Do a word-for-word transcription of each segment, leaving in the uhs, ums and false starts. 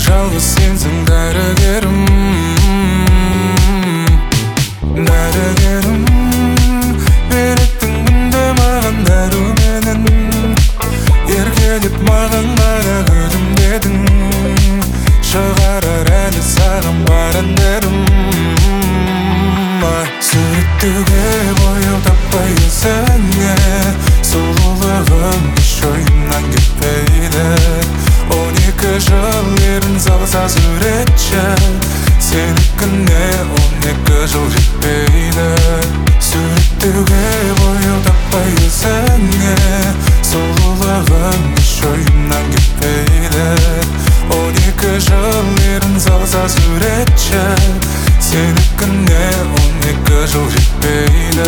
жалғыз сенсің дәрігерім, дәрігерім. Беріктің үнде маған дәруменін, еркелеп маған ғана күлімдедің. Шығарар әлі саған бар әндерім. Суреттеуге бояу таппай өзіңе, сұлулығың еш ойымнан кетпейді. Он екі жыл ерін салса суретші, сенікіне он екі жыл жетпейді. Суреттеуге бояу таппай өзіңе, сұлулығың еш ойымнан кетпейді. Он екі жыл ерін салса суретші, сенікіне он екі жыл жетпейді.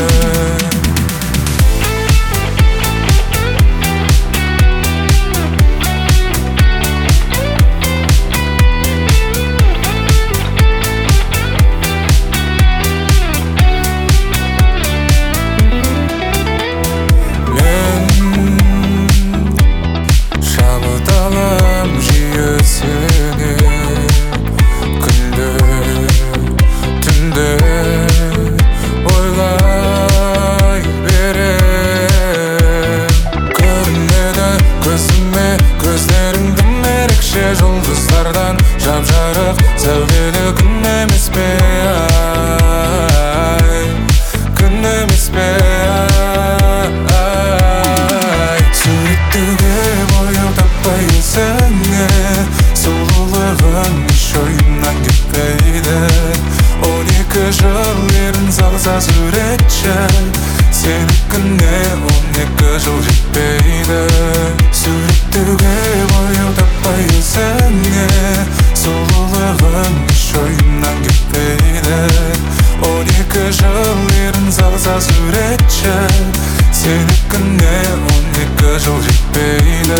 Жұлдыздардан жап-жарық сәулелі күн емес пе, ай, күн емес пе, ай. Суреттеуге бояу таппай өзіңе, сұлулығың еш ойымнан кетпейді. Он екі жыл ерін салса суретші, сенікіне он екі жыл жетпейді. Суреттеуге бояу таппай өзіңе, сұлулығың еш ойымнан кетпейді. Он екі жыл ерін салса суретші, сенікіне он екі жыл жетпейді.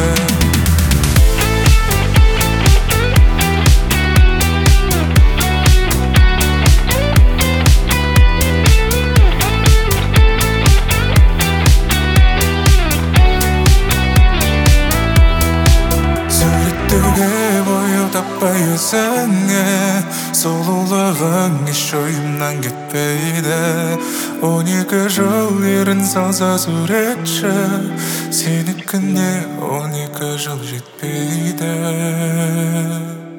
Суреттеуге бояу таппай өзіңе, сұлулығың еш ойымнан кетпейді. Он екі жыл ерін салса суретші, сенікіне он екі жыл жетпейді.